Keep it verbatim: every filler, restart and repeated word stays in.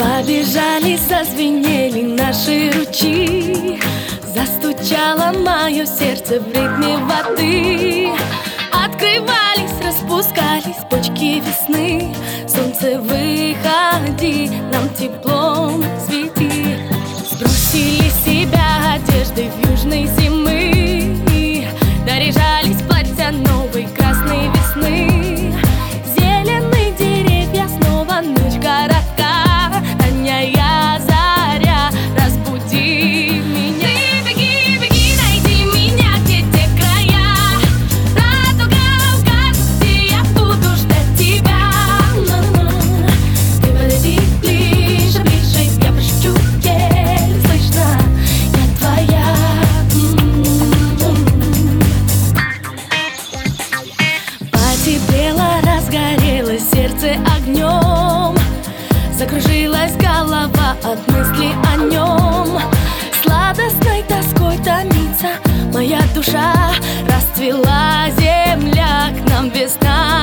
Побежали, зазвенели наши ручьи, застучало мое сердце в ритме воды. Открывались, распускались почки весны. Солнце, выходи, нам теплом свети. Сбросили с себя одежды в южной зимы, доряжались платья новой красной весны. Зеленые деревья, снова ночь коротка, ранняя заря, разбуди меня. Ты беги, беги, найди меня, где те края. Радуга укажет, где я буду ждать тебя. Ты подойди ближе, ближе, я пошучу, еле слышно, я твоя. Потеплело, разгорелось сердце огнем, закружилась голова от мысли о нем. Сладостной тоской томится моя душа, расцвела земля, к нам весна.